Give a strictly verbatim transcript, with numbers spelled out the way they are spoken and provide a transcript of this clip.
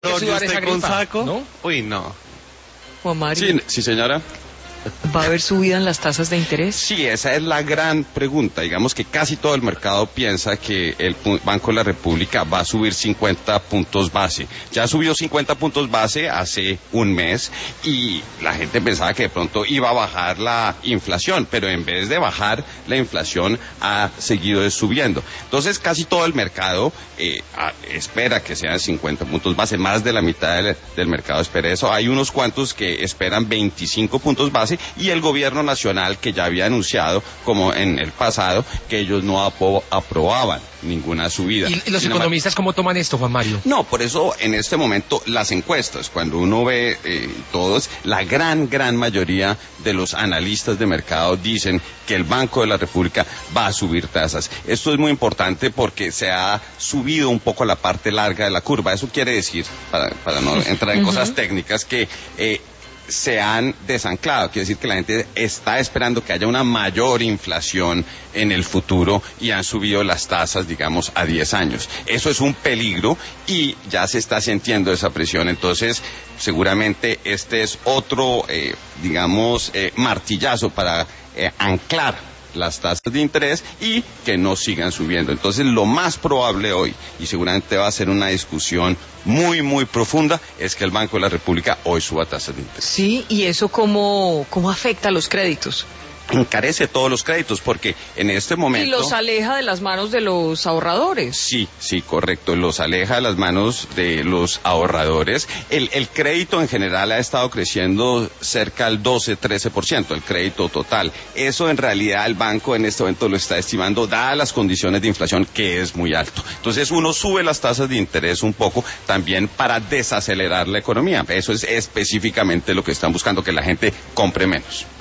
No, ¿Qué yo sudar esa estoy con gripa? saco. ¿No? Uy, no. Juan Mario, Sí, sí, señora. ¿va a haber subida en las tasas de interés? Sí, esa es la gran pregunta. Digamos que casi todo el mercado piensa que el pu- Banco de la República va a subir cincuenta puntos base. Ya subió cincuenta puntos base hace un mes y la gente pensaba que de pronto iba a bajar la inflación, pero en vez de bajar la inflación ha seguido subiendo. Entonces casi todo el mercado eh, a- espera que sean cincuenta puntos base, más de la mitad del, del mercado espera eso. Hay unos cuantos que esperan veinticinco puntos base y el gobierno nacional que ya había anunciado, como en el pasado, que ellos no apo- aprobaban ninguna subida. ¿Y los Sin embargo, economistas cómo toman esto, Juan Mario? no, por eso en este momento las encuestas, cuando uno ve eh, todos, la gran, gran mayoría de los analistas de mercado dicen que el Banco de la República va a subir tasas. Esto es muy importante porque se ha subido un poco la parte larga de la curva. Eso quiere decir, para, para no entrar en cosas técnicas, que eh, se han desanclado, quiere decir que la gente está esperando que haya una mayor inflación en el futuro y han subido las tasas, digamos, a diez años. Eso es un peligro y ya se está sintiendo esa presión, entonces seguramente este es otro, eh, digamos, eh, martillazo para eh, anclar las tasas de interés y que no sigan subiendo. Entonces lo más probable hoy, y seguramente va a ser una discusión muy, muy profunda, es que el Banco de la República hoy suba tasas de interés. Sí, ¿y eso cómo, cómo afecta a los créditos? Encarece todos los créditos porque en este momento... Y los aleja de las manos de los ahorradores. Sí, sí, correcto. Los aleja de las manos de los ahorradores. El, el crédito en general ha estado creciendo cerca al doce, trece por ciento, el crédito total. Eso en realidad el banco en este momento lo está estimando, dadas las condiciones de inflación, que es muy alto. Entonces uno sube las tasas de interés un poco también para desacelerar la economía. Eso es específicamente lo que están buscando, que la gente compre menos.